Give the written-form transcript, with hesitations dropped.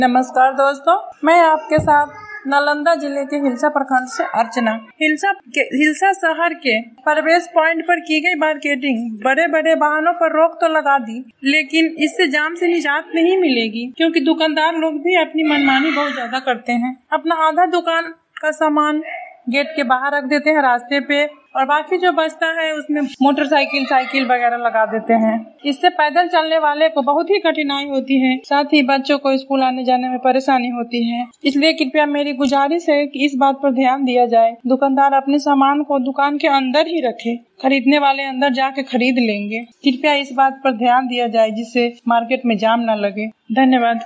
नमस्कार दोस्तों, मैं आपके साथ नालंदा जिले के हिलसा प्रखंड से अर्चना। हिलसा शहर के प्रवेश पॉइंट पर की गई मार्केटिंग बड़े बड़े वाहनों पर रोक तो लगा दी, लेकिन इससे जाम से निजात नहीं मिलेगी, क्योंकि दुकानदार लोग भी अपनी मनमानी बहुत ज्यादा करते हैं। अपना आधा दुकान का सामान गेट के बाहर रख देते हैं रास्ते पे, और बाकी जो बचता है उसमें मोटरसाइकिल साइकिल वगैरह लगा देते हैं। इससे पैदल चलने वाले को बहुत ही कठिनाई होती है, साथ ही बच्चों को स्कूल आने जाने में परेशानी होती है। इसलिए कृपया मेरी गुजारिश है कि इस बात पर ध्यान दिया जाए। दुकानदार अपने सामान को दुकान के अंदर ही रखे, खरीदने वाले अंदर जाके खरीद लेंगे। कृपया इस बात पर ध्यान दिया जाए जिससे मार्केट में जाम न लगे। धन्यवाद।